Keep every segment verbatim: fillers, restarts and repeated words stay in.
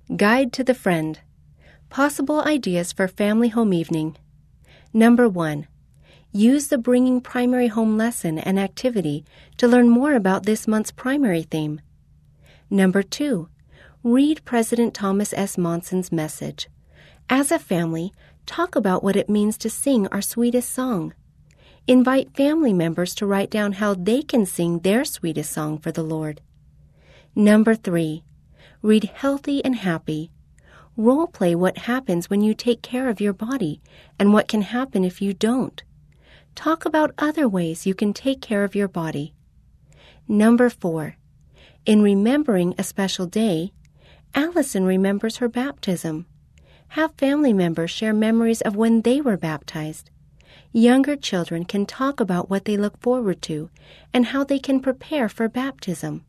Guide to the Friend. Possible ideas for family home evening. Number one. Use the Bringing Primary Home lesson and activity to learn more about this month's primary theme. Number two. Read President Thomas S. Monson's message. As a family, talk about what it means to sing our sweetest song. Invite family members to write down how they can sing their sweetest song for the Lord. Number three. Read Healthy and Happy. Role play what happens when you take care of your body and what can happen if you don't. Talk about other ways you can take care of your body. Number four. In remembering a special day, Allison remembers her baptism. Have family members share memories of when they were baptized. Younger children can talk about what they look forward to and how they can prepare for baptism.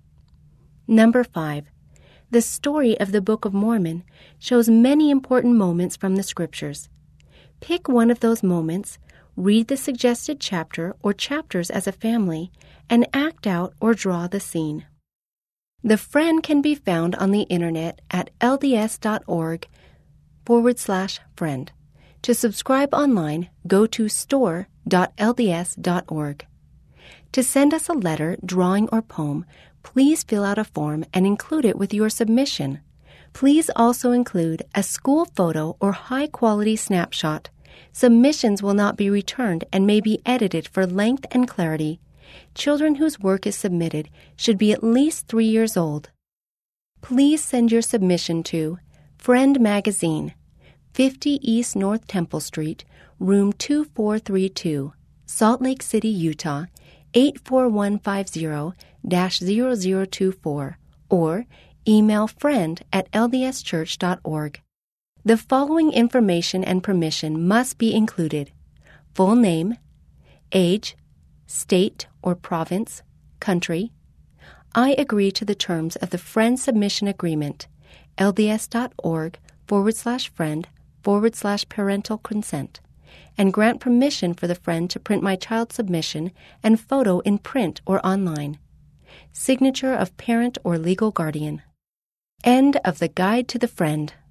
Number five. The story of the Book of Mormon shows many important moments from the Scriptures. Pick one of those moments, read the suggested chapter or chapters as a family, and act out or draw the scene. The Friend can be found on the internet at lds.org forward slash friend. To subscribe online, go to store dot l d s dot org. To send us a letter, drawing, or poem, please fill out a form and include it with your submission. Please also include a school photo or high-quality snapshot. Submissions will not be returned and may be edited for length and clarity. Children whose work is submitted should be at least three years old. Please send your submission to Friend Magazine, fifty East North Temple Street, room two four three two, Salt Lake City, Utah, eight four one five zero dash zero zero two four, or email friend at l d s church dot org. The following information and permission must be included: full name, age, state or province, country. I agree to the terms of the Friend Submission Agreement, lds.org forward slash friend forward slash parental consent, and grant permission for the Friend to print my child's submission and photo in print or online. Signature of parent or legal guardian. End of the Guide to the Friend.